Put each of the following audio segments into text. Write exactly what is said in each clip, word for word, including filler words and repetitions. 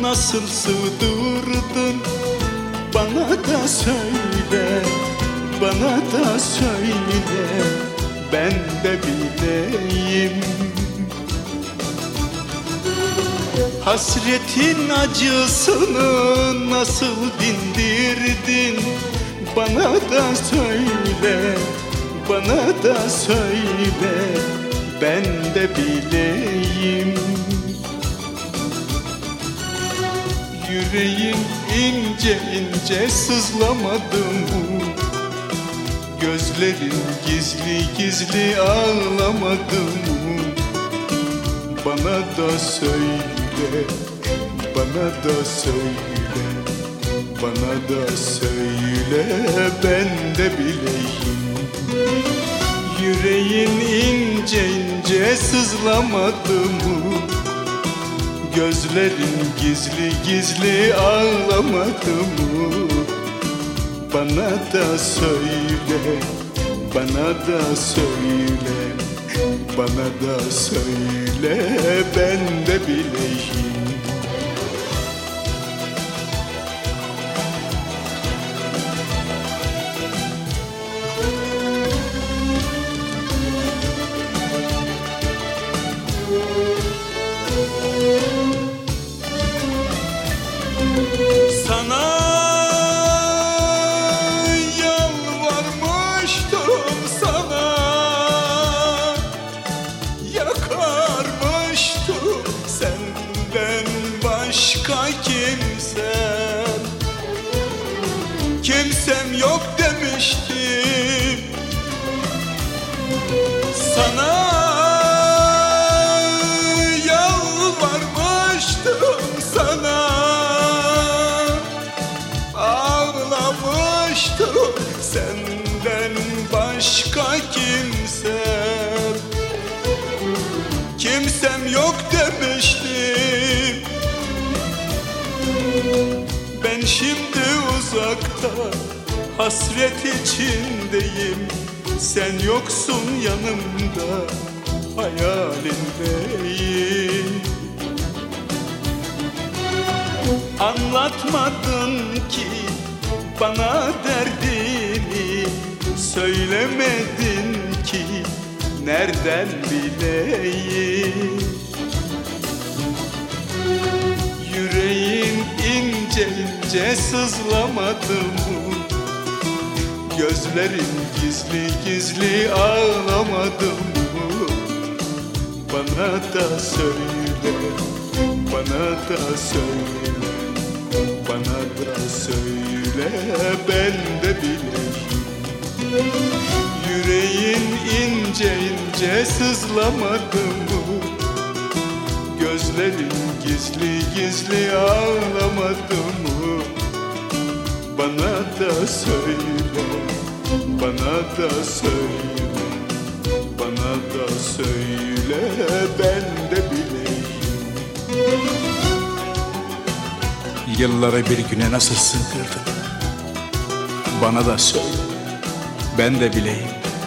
nasıl sığdırdın? Bana da söyle, bana da söyle, ben de bileyim. Hasretin acısını nasıl dindirdin? Bana da söyle, bana da söyle, ben de bileyim. Yüreğin ince ince sızlamadı mı? Gözlerin gizli gizli ağlamadı mı? Bana da söyle, bana da söyle, bana da söyle, ben de bileyim. Yüreğin ince ince sızlamadı mı? Gözlerin gizli gizli ağlamadı mı? Bana da söyle, bana da söyle, bana da söyle, ben de bileyim. Sana yalvarmıştım, sana yakarmıştım, senden başka kimsem, kimsem yok demiştim. Sana yalvarmıştım, sana ağlamıştım, senden başka kimsem, kimsem yok demiştim. Ben şimdi uzakta hasret içindeyim, sen yoksun yanımda, hayalindeyim. Anlatmadın ki bana derdini, söylemedin ki nereden bileyim. Yüreğin ince ince sızlamadı mı? Gözlerin gizli gizli ağlamadı mı? Bana da söyle, bana da söyle, bana da söyle, ben de bileyim. Yüreğin ince ince sızlamadı mı? Gözlerin gizli gizli ağlamadı mı? Bana da söyle, bana da söyle, bana da söyle, ben de bileyim. Yılları bir güne nasıl sığdırdın? Bana da söyle, ben de bileyim.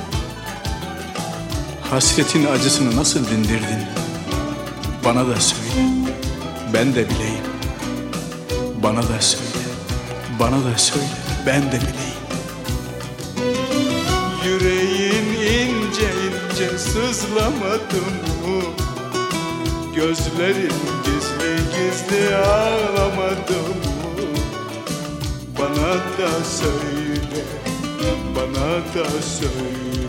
Hasretin acısını nasıl dindirdin? Bana da söyle, ben de bileyim. Bana da söyle, bana da söyle, ben de bileyim. Yüreğin ince ince sızlamadı mı? Gözlerin gizli gizli ağlamadı mı? Bana da söyle, bana da söyle,